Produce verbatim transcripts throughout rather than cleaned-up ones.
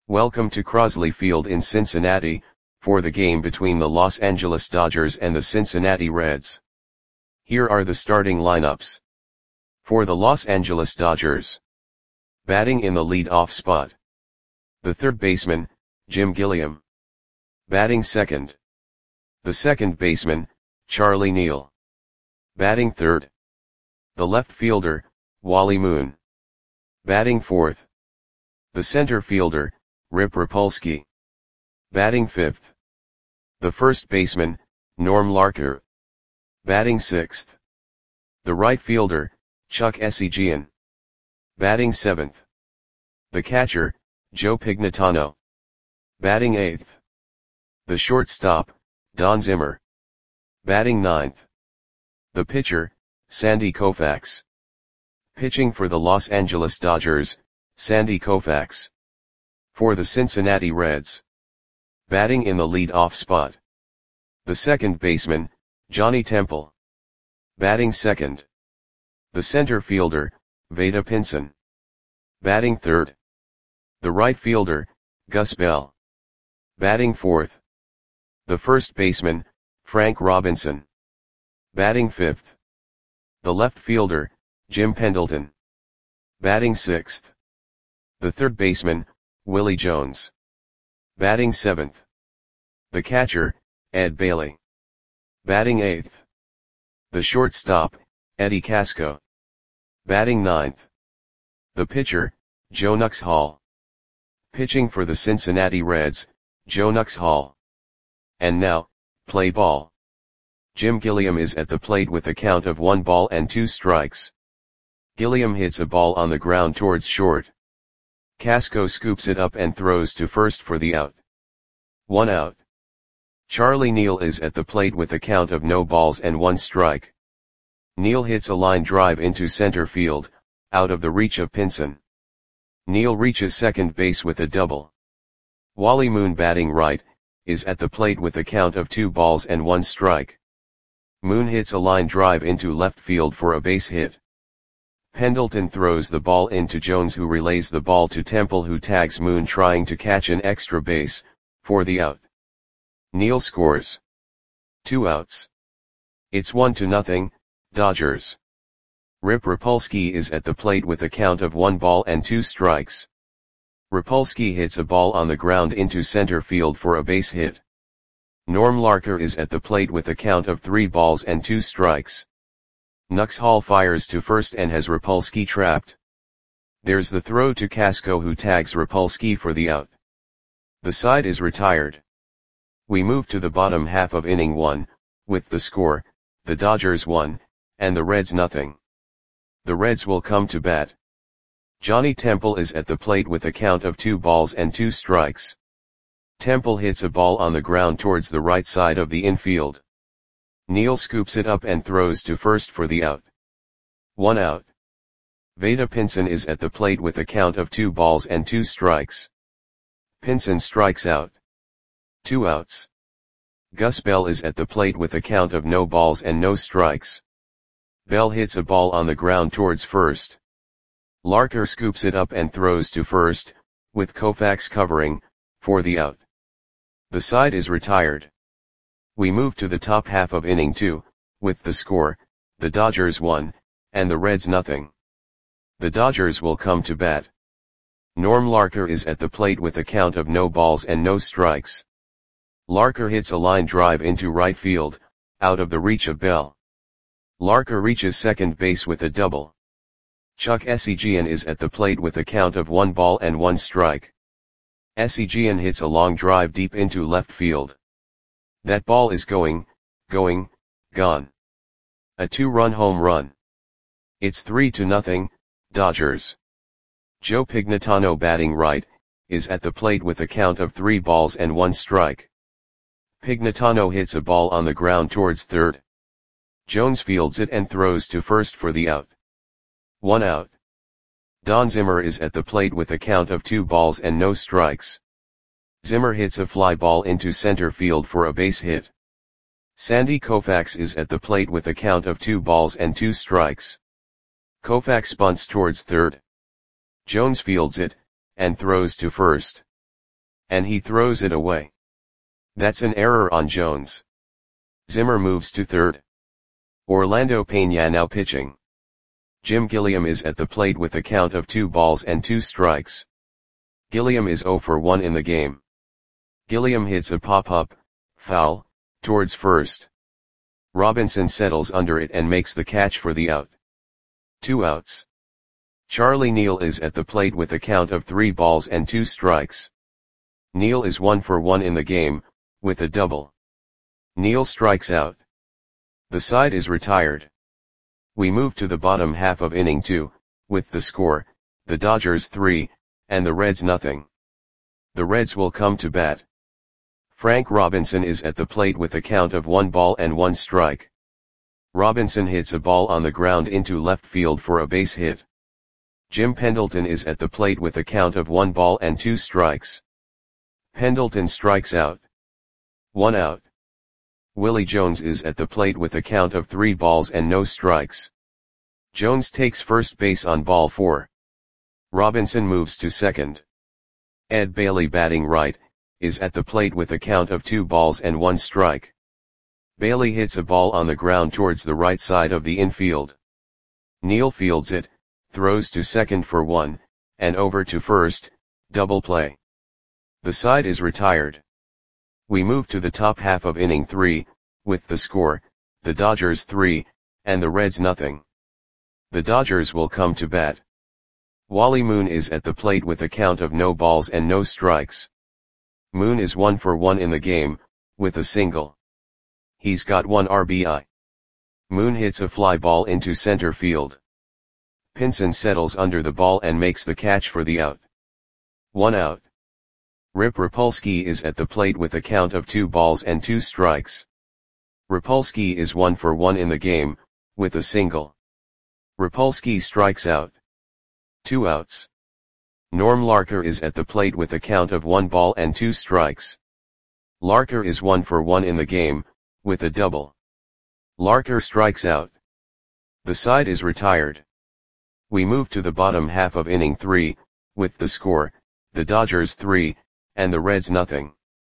Welcome to Crosley Field in Cincinnati, for the game between the Los Angeles Dodgers and the Cincinnati Reds. Here are the starting lineups. For the Los Angeles Dodgers. Batting in the lead-off spot. The third baseman, Jim Gilliam. Batting second. The second baseman, Charlie Neal. Batting third. The left fielder, Wally Moon. Batting fourth. The center fielder, Rip Rapolsky. Batting fifth. The first baseman, Norm Larker. Batting sixth. The right fielder, Chuck Essegian. Batting seventh. The catcher, Joe Pignatano. Batting eighth. The shortstop, Don Zimmer. Batting ninth. The pitcher, Sandy Koufax. Pitching for the Los Angeles Dodgers, Sandy Koufax. For the Cincinnati Reds. Batting in the lead-off spot. The second baseman, Johnny Temple. Batting second. The center fielder, Vada Pinson. Batting third. The right fielder, Gus Bell. Batting fourth. The first baseman, Frank Robinson. Batting fifth. The left fielder, Jim Pendleton. Batting sixth. The third baseman, Willie Jones. Batting seventh. The catcher, Ed Bailey. Batting eighth. The shortstop, Eddie Casco. Batting ninth. The pitcher, Joe Nuxhall. Pitching for the Cincinnati Reds, Joe Nuxhall. And now, play ball. Jim Gilliam is at the plate with a count of one ball and two strikes. Gilliam hits a ball on the ground towards short. Casco scoops it up and throws to first for the out. One out. Charlie Neal is at the plate with a count of no balls and one strike. Neal hits a line drive into center field, out of the reach of Pinson. Neal reaches second base with a double. Wally Moon, batting right, is at the plate with a count of two balls and one strike. Moon hits a line drive into left field for a base hit. Pendleton throws the ball into Jones, who relays the ball to Temple, who tags Moon trying to catch an extra base, for the out. Neal scores. Two outs. It's one to nothing, Dodgers. Rip Rapolsky is at the plate with a count of one ball and two strikes. Rapolsky hits a ball on the ground into center field for a base hit. Norm Larker is at the plate with a count of three balls and two strikes. Nuxhall fires to first and has Rapolsky trapped. There's the throw to Casco, who tags Rapolsky for the out. The side is retired. We move to the bottom half of inning one, with the score, the Dodgers one, and the Reds nothing. The Reds will come to bat. Johnny Temple is at the plate with a count of two balls and two strikes. Temple hits a ball on the ground towards the right side of the infield. Neal scoops it up and throws to first for the out. One out. Vada Pinson is at the plate with a count of two balls and two strikes. Pinson strikes out. Two outs. Gus Bell is at the plate with a count of no balls and no strikes. Bell hits a ball on the ground towards first. Larker scoops it up and throws to first, with Koufax covering, for the out. The side is retired. We move to the top half of inning two, with the score, the Dodgers one, and the Reds nothing. The Dodgers will come to bat. Norm Larker is at the plate with a count of no balls and no strikes. Larker hits a line drive into right field, out of the reach of Bell. Larker reaches second base with a double. Chuck Essegian is at the plate with a count of one ball and one strike. Essegian hits a long drive deep into left field. That ball is going, going, gone. A two-run home run. It's three to nothing, Dodgers. Joe Pignatano, batting right, is at the plate with a count of three balls and one strike. Pignatano hits a ball on the ground towards third. Jones fields it and throws to first for the out. One out. Don Zimmer is at the plate with a count of two balls and no strikes. Zimmer hits a fly ball into center field for a base hit. Sandy Koufax is at the plate with a count of two balls and two strikes. Koufax bunts towards third. Jones fields it, and throws to first. And he throws it away. That's an error on Jones. Zimmer moves to third. Orlando Peña now pitching. Jim Gilliam is at the plate with a count of two balls and two strikes. Gilliam is oh for one in the game. Gilliam hits a pop-up, foul, towards first. Robinson settles under it and makes the catch for the out. Two outs. Charlie Neal is at the plate with a count of three balls and two strikes. Neal is one for one in the game, with a double. Neal strikes out. The side is retired. We move to the bottom half of inning two, with the score, the Dodgers three, and the Reds nothing. The Reds will come to bat. Frank Robinson is at the plate with a count of one ball and one strike. Robinson hits a ball on the ground into left field for a base hit. Jim Pendleton is at the plate with a count of one ball and two strikes. Pendleton strikes out. One out. Willie Jones is at the plate with a count of three balls and no strikes. Jones takes first base on ball four. Robinson moves to second. Ed Bailey, batting right, is at the plate with a count of two balls and one strike. Bailey hits a ball on the ground towards the right side of the infield. Neal fields it, throws to second for one, and over to first, double play. The side is retired. We move to the top half of inning three, with the score, the Dodgers three, and the Reds nothing. The Dodgers will come to bat. Wally Moon is at the plate with a count of no balls and no strikes. Moon is one for one in the game, with a single. He's got one R B I. Moon hits a fly ball into center field. Pinson settles under the ball and makes the catch for the out. One out. Rip Rapolsky is at the plate with a count of two balls and two strikes. Rapolsky is one for one in the game, with a single. Rapolsky strikes out. Two outs. Norm Larker is at the plate with a count of one ball and two strikes. Larker is one for one in the game, with a double. Larker strikes out. The side is retired. We move to the bottom half of inning three, with the score, the Dodgers three, and the Reds nothing.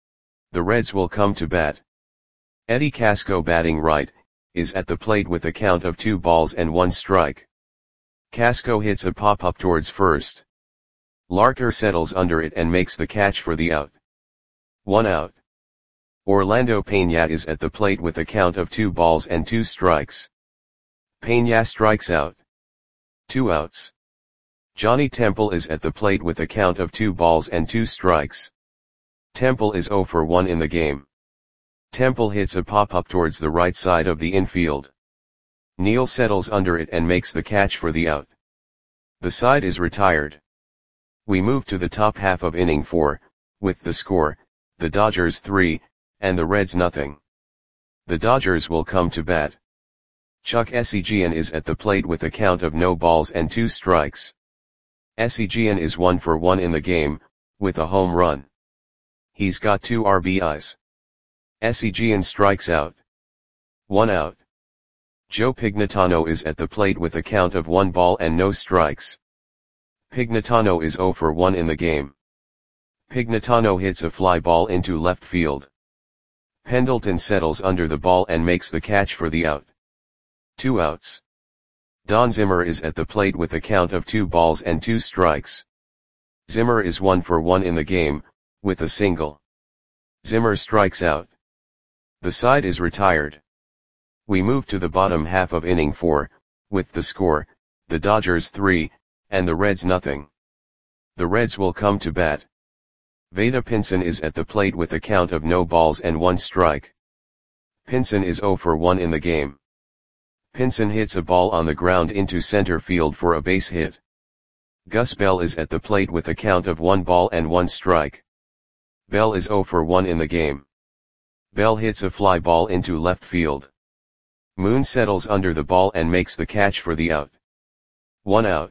The Reds will come to bat. Eddie Casco, batting right, is at the plate with a count of two balls and one strike. Casco hits a pop-up towards first. Larker settles under it and makes the catch for the out. One out. Orlando Peña is at the plate with a count of two balls and two strikes. Peña strikes out. Two outs. Johnny Temple is at the plate with a count of two balls and two strikes. Temple is oh for one in the game. Temple hits a pop-up towards the right side of the infield. Neal settles under it and makes the catch for the out. The side is retired. We move to the top half of inning four, with the score, the Dodgers three, and the Reds nothing. The Dodgers will come to bat. Chuck Essegian is at the plate with a count of no balls and two strikes. Essegian is one for one in the game, with a home run. He's got two R B Is. Essegian strikes out. One out. Joe Pignatano is at the plate with a count of one ball and no strikes. Pignatano is oh for one in the game. Pignatano hits a fly ball into left field. Pendleton settles under the ball and makes the catch for the out. Two outs. Don Zimmer is at the plate with a count of two balls and two strikes. Zimmer is one for one in the game, with a single. Zimmer strikes out. The side is retired. We move to the bottom half of inning four, with the score, the Dodgers three, and the Reds nothing. The Reds will come to bat. Vada Pinson is at the plate with a count of no balls and one strike. Pinson is oh for one in the game. Pinson hits a ball on the ground into center field for a base hit. Gus Bell is at the plate with a count of one ball and one strike. Bell is oh for one in the game. Bell hits a fly ball into left field. Moon settles under the ball and makes the catch for the out. One out.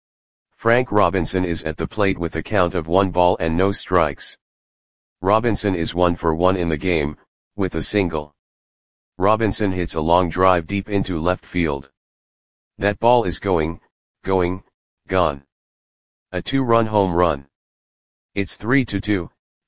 Frank Robinson is at the plate with a count of one ball and no strikes. Robinson is one for one in the game, with a single. Robinson hits a long drive deep into left field. That ball is going, going, gone. A two-run home run. It's three to two,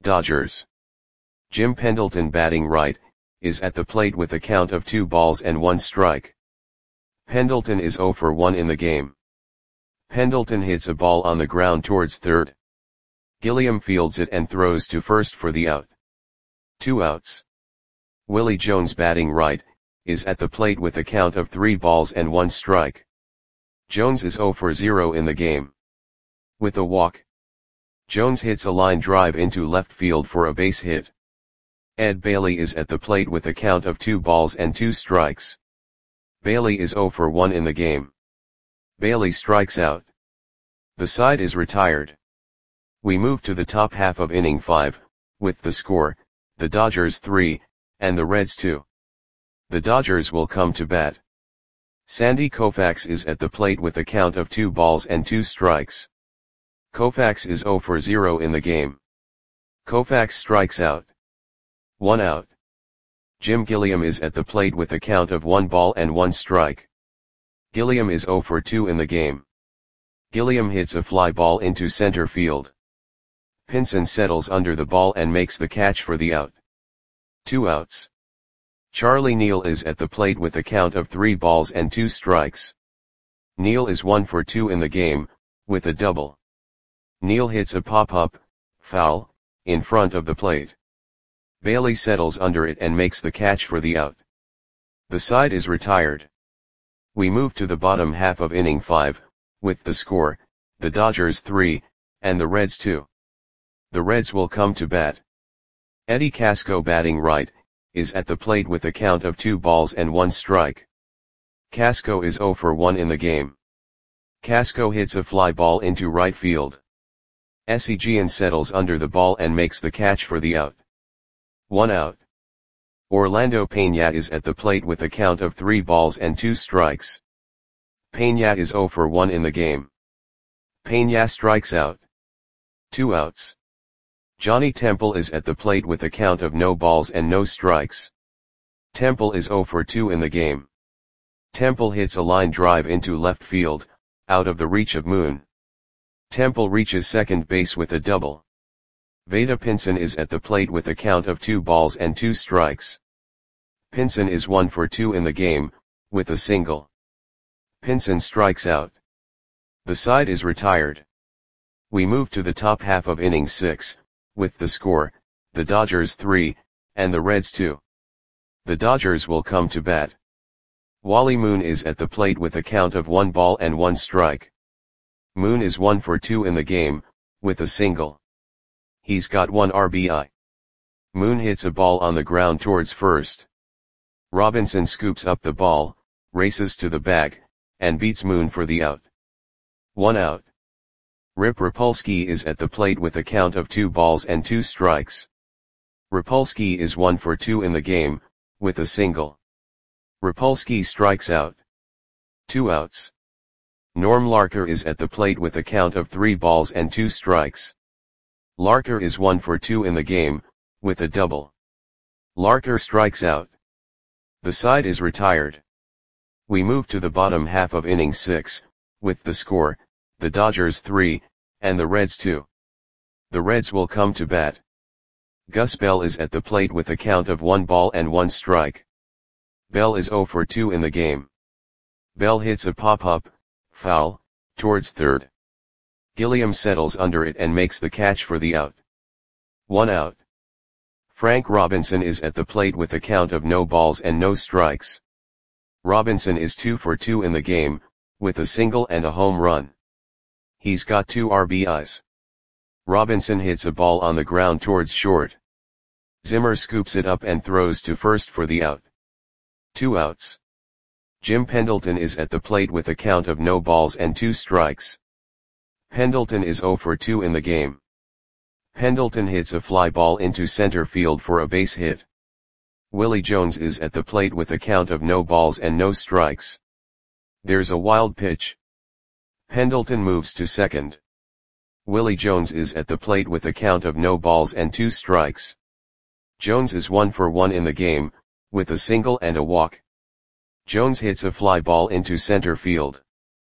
Dodgers. Jim Pendleton batting right, is at the plate with a count of two balls and one strike. Pendleton is oh for one in the game. Pendleton hits a ball on the ground towards third. Gilliam fields it and throws to first for the out. Two outs. Willie Jones batting right, is at the plate with a count of three balls and one strike. Jones is oh for zero in the game. With a walk, Jones hits a line drive into left field for a base hit. Ed Bailey is at the plate with a count of two balls and two strikes. Bailey is oh for one in the game. Bailey strikes out. The side is retired. We move to the top half of inning five, with the score, the Dodgers three, and the Reds two. The Dodgers will come to bat. Sandy Koufax is at the plate with a count of two balls and two strikes. Koufax is oh for zero in the game. Koufax strikes out. One out. Jim Gilliam is at the plate with a count of one ball and one strike. Gilliam is oh for two in the game. Gilliam hits a fly ball into center field. Pinson settles under the ball and makes the catch for the out. Two outs. Charlie Neal is at the plate with a count of three balls and two strikes. Neal is one for two in the game, with a double. Neal hits a pop-up, foul, in front of the plate. Bailey settles under it and makes the catch for the out. The side is retired. We move to the bottom half of inning five, with the score, the Dodgers three, and the Reds two. The Reds will come to bat. Eddie Casco batting right, is at the plate with a count of two balls and one strike. Casco is oh for one in the game. Casco hits a fly ball into right field. Seguin settles under the ball and makes the catch for the out. One out. Orlando Peña is at the plate with a count of three balls and two strikes. Peña is oh for one in the game. Peña strikes out. Two outs. Johnny Temple is at the plate with a count of no balls and no strikes. Temple is oh for two in the game. Temple hits a line drive into left field, out of the reach of Moon. Temple reaches second base with a double. Vada Pinson is at the plate with a count of two balls and two strikes. Pinson is one for two in the game, with a single. Pinson strikes out. The side is retired. We move to the top half of inning six, with the score, the Dodgers three, and the Reds two. The Dodgers will come to bat. Wally Moon is at the plate with a count of one ball and one strike. Moon is one for two in the game, with a single. He's got one R B I. Moon hits a ball on the ground towards first. Robinson scoops up the ball, races to the bag, and beats Moon for the out. One out. Rip Rapolsky is at the plate with a count of two balls and two strikes. Rapolsky is one for two in the game, with a single. Rapolsky strikes out. Two outs. Norm Larker is at the plate with a count of three balls and two strikes. Larker is one for two in the game, with a double. Larker strikes out. The side is retired. We move to the bottom half of inning six, with the score, the Dodgers three, and the Reds two. The Reds will come to bat. Gus Bell is at the plate with a count of one ball and one strike. Bell is oh for two in the game. Bell hits a pop-up, foul, towards third. Gilliam settles under it and makes the catch for the out. One out. Frank Robinson is at the plate with a count of no balls and no strikes. Robinson is two for two in the game, with a single and a home run. He's got two R B Is. Robinson hits a ball on the ground towards short. Zimmer scoops it up and throws to first for the out. Two outs. Jim Pendleton is at the plate with a count of no balls and two strikes. Pendleton is oh for two in the game. Pendleton hits a fly ball into center field for a base hit. Willie Jones is at the plate with a count of no balls and no strikes. There's a wild pitch. Pendleton moves to second. Willie Jones is at the plate with a count of no balls and two strikes. Jones is one for one in the game, with a single and a walk. Jones hits a fly ball into center field.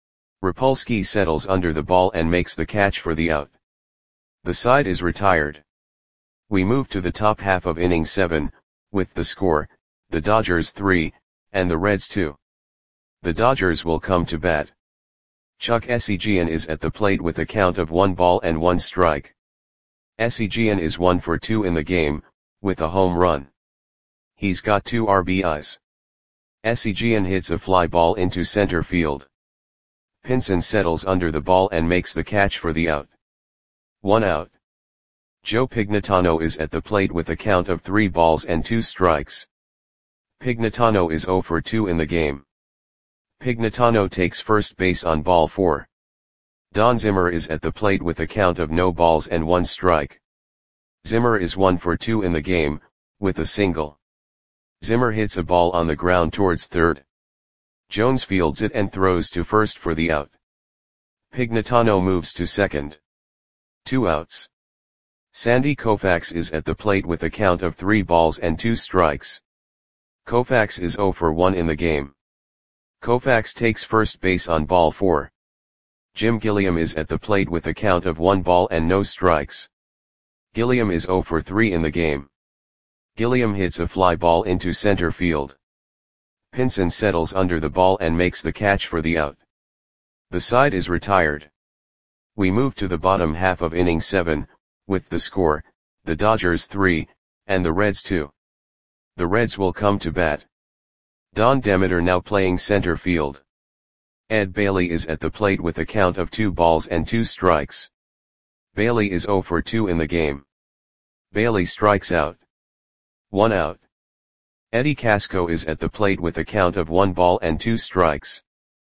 Rapolsky settles under the ball and makes the catch for the out. The side is retired. We move to the top half of inning seven, with the score, the Dodgers three, and the Reds two. The Dodgers will come to bat. Chuck Essegian is at the plate with a count of one ball and one strike. Essegian is one for two in the game, with a home run. He's got two R B Is. Essegian hits a fly ball into center field. Pinson settles under the ball and makes the catch for the out. One out. Joe Pignatano is at the plate with a count of three balls and two strikes. Pignatano is zero for two in the game. Pignatano takes first base on ball four. Don Zimmer is at the plate with a count of no balls and one strike. Zimmer is one for two in the game, with a single. Zimmer hits a ball on the ground towards third. Jones fields it and throws to first for the out. Pignatano moves to second. Two outs. Sandy Koufax is at the plate with a count of three balls and two strikes. Koufax is zero for one in the game. Koufax takes first base on ball four. Jim Gilliam is at the plate with a count of one ball and no strikes. Gilliam is zero for three in the game. Gilliam hits a fly ball into center field. Pinson settles under the ball and makes the catch for the out. The side is retired. We move to the bottom half of inning seven, with the score, the Dodgers three, and the Reds two. The Reds will come to bat. Don Demeter now playing center field. Ed Bailey is at the plate with a count of two balls and two strikes. Bailey is zero for two in the game. Bailey strikes out. One out. Eddie Casco is at the plate with a count of one ball and two strikes.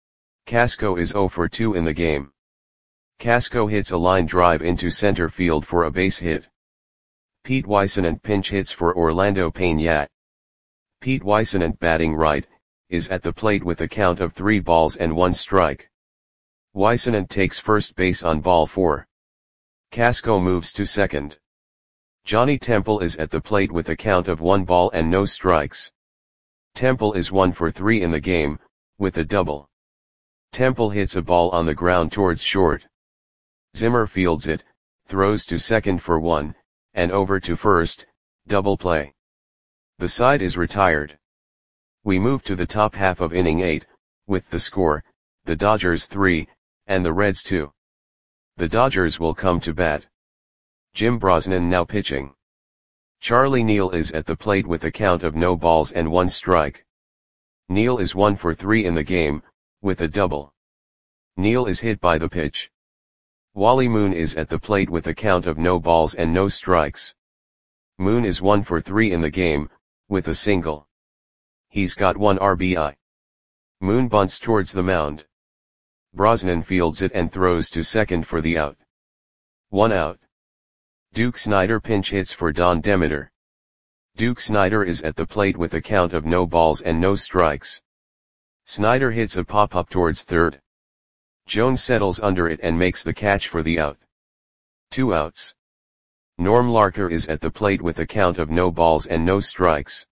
Casco is zero for two in the game. Casco hits a line drive into center field for a base hit. Pete Weissenant pinch hits for Orlando Peña. Pete Weissenant, batting right, is at the plate with a count of three balls and one strike. Weissenant takes first base on ball four. Casco moves to second. Johnny Temple is at the plate with a count of one ball and no strikes. Temple is one for three in the game, with a double. Temple hits a ball on the ground towards short. Zimmer fields it, throws to second for one, and over to first, double play. The side is retired. We move to the top half of inning eight, with the score, the Dodgers three, and the Reds two. The Dodgers will come to bat. Jim Brosnan now pitching. Charlie Neal is at the plate with a count of no balls and one strike. Neal is one for three in the game, with a double. Neal is hit by the pitch. Wally Moon is at the plate with a count of no balls and no strikes. Moon is one for three in the game, with a single. He's got one R B I. Moon bunts towards the mound. Brosnan fields it and throws to second for the out. One out. Duke Snider pinch hits for Don Demeter. Duke Snider is at the plate with a count of no balls and no strikes. Snider hits a pop-up towards third. Jones settles under it and makes the catch for the out. Two outs. Norm Larker is at the plate with a count of no balls and no strikes.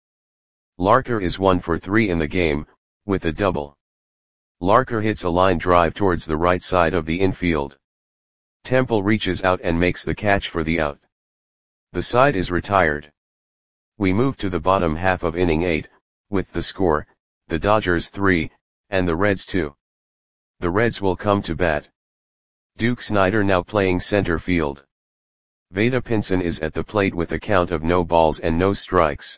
Larker is one for three in the game, with a double. Larker hits a line drive towards the right side of the infield. Temple reaches out and makes the catch for the out. The side is retired. We move to the bottom half of inning eight, with the score, the Dodgers three, and the Reds two. The Reds will come to bat. Duke Snider now playing center field. Vada Pinson is at the plate with a count of no balls and no strikes.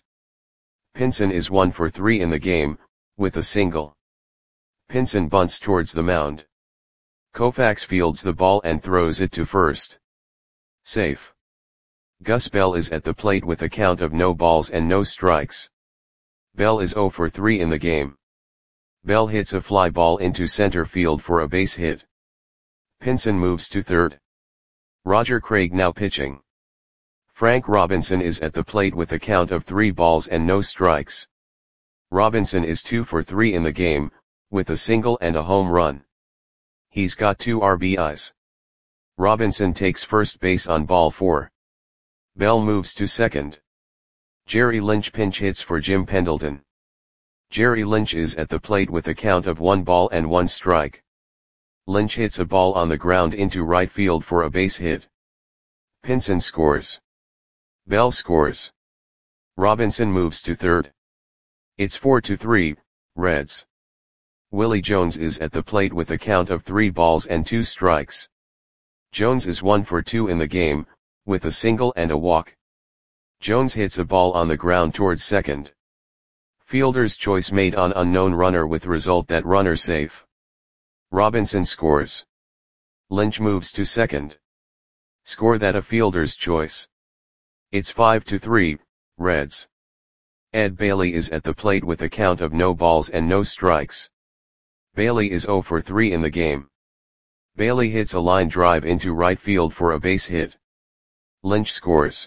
Pinson is one for three in the game, with a single. Pinson bunts towards the mound. Koufax fields the ball and throws it to first. Safe. Gus Bell is at the plate with a count of no balls and no strikes. Bell is zero for three in the game. Bell hits a fly ball into center field for a base hit. Pinson moves to third. Roger Craig now pitching. Frank Robinson is at the plate with a count of three balls and no strikes. Robinson is two for three in the game, with a single and a home run. He's got two R B Is. Robinson takes first base on ball four. Bell moves to second. Jerry Lynch pinch hits for Jim Pendleton. Jerry Lynch is at the plate with a count of one ball and one strike. Lynch hits a ball on the ground into right field for a base hit. Pinson scores. Bell scores. Robinson moves to third. It's four to three, Reds. Willie Jones is at the plate with a count of three balls and two strikes. Jones is one for two in the game, with a single and a walk. Jones hits a ball on the ground towards second. Fielder's choice made on unknown runner with result that runner safe. Robinson scores. Lynch moves to second. Score that a fielder's choice. It's five to three, Reds. Ed Bailey is at the plate with a count of no balls and no strikes. Bailey is zero for three in the game. Bailey hits a line drive into right field for a base hit. Lynch scores.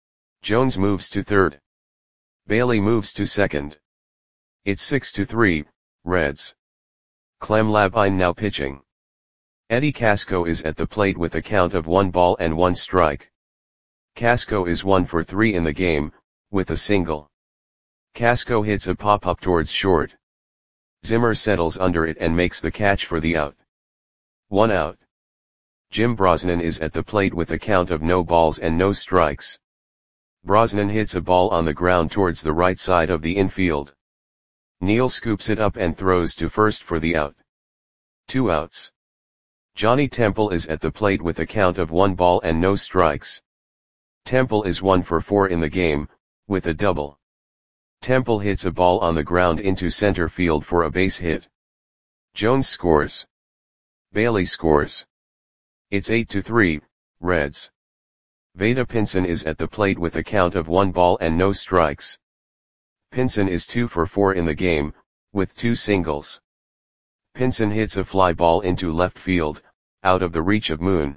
Jones moves to third. Bailey moves to second. It's six to three, Reds. Clem Labine now pitching. Eddie Casco is at the plate with a count of one ball and one strike. Casco is one for three in the game, with a single. Casco hits a pop-up towards short. Zimmer settles under it and makes the catch for the out. One out. Jim Brosnan is at the plate with a count of no balls and no strikes. Brosnan hits a ball on the ground towards the right side of the infield. Neal scoops it up and throws to first for the out. Two outs. Johnny Temple is at the plate with a count of one ball and no strikes. Temple is one for four in the game, with a double. Temple hits a ball on the ground into center field for a base hit. Jones scores. Bailey scores. It's eight to three, Reds. Vada Pinson is at the plate with a count of one ball and no strikes. Pinson is two for four in the game, with two singles. Pinson hits a fly ball into left field, out of the reach of Moon.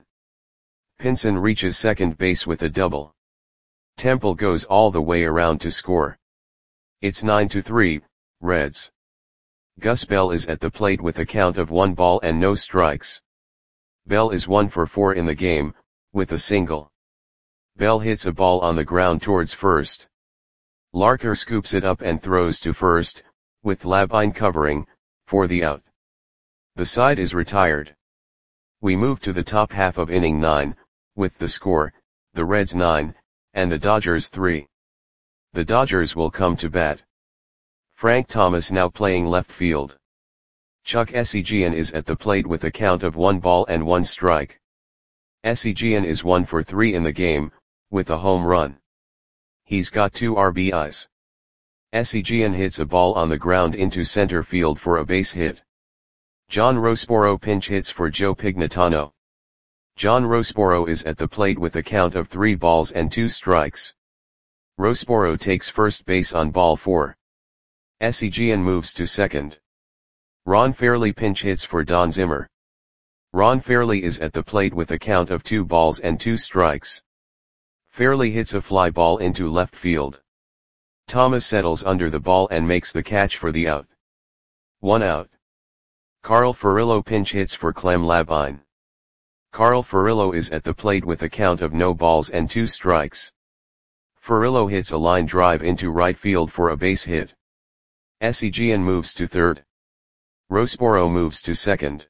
Pinson reaches second base with a double. Temple goes all the way around to score. It's nine to three, Reds. Gus Bell is at the plate with a count of one ball and no strikes. Bell is one for four in the game, with a single. Bell hits a ball on the ground towards first. Larker scoops it up and throws to first, with Labine covering, for the out. The side is retired. We move to the top half of inning nine, with the score, the Reds nine, and the Dodgers three. The Dodgers will come to bat. Frank Thomas now playing left field. Chuck Essegian is at the plate with a count of one ball and one strike. Essegian is one for three in the game, with a home run. He's got two R B Is. Essegian hits a ball on the ground into center field for a base hit. John Rosporo pinch hits for Joe Pignatano. John Rosporo is at the plate with a count of three balls and two strikes. Rosporo takes first base on ball four. Essegian moves to second. Ron Fairly pinch hits for Don Zimmer. Ron Fairly is at the plate with a count of two balls and two strikes. Fairly hits a fly ball into left field. Thomas settles under the ball and makes the catch for the out. One out. Carl Furillo pinch hits for Clem Labine. Carl Furillo is at the plate with a count of no balls and two strikes. Furillo hits a line drive into right field for a base hit. Essegian moves to third. Rosporo moves to second.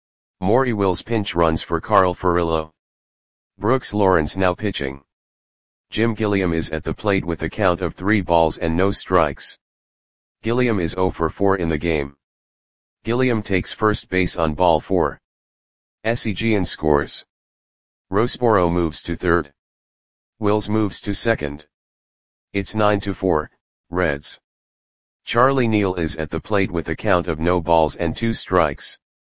Maury Wills pinch runs for Carl Furillo. Brooks Lawrence now pitching. Jim Gilliam is at the plate with a count of three balls and no strikes. Gilliam is zero for four in the game. Gilliam takes first base on ball four. Essegian scores. Rosporo moves to third. Wills moves to second. It's nine to four, Reds. Charlie Neal is at the plate with a count of no balls and two strikes.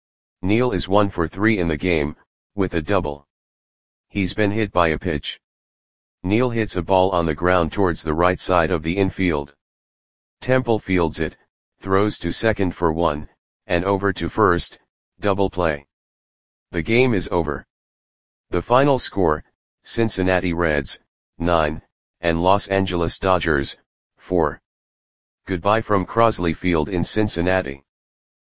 Neal is one for three in the game, with a double. He's been hit by a pitch. Neal hits a ball on the ground towards the right side of the infield. Temple fields it, throws to second for one, and over to first, double play. The game is over. The final score, Cincinnati Reds, nine, and Los Angeles Dodgers, four. Goodbye from Crosley Field in Cincinnati.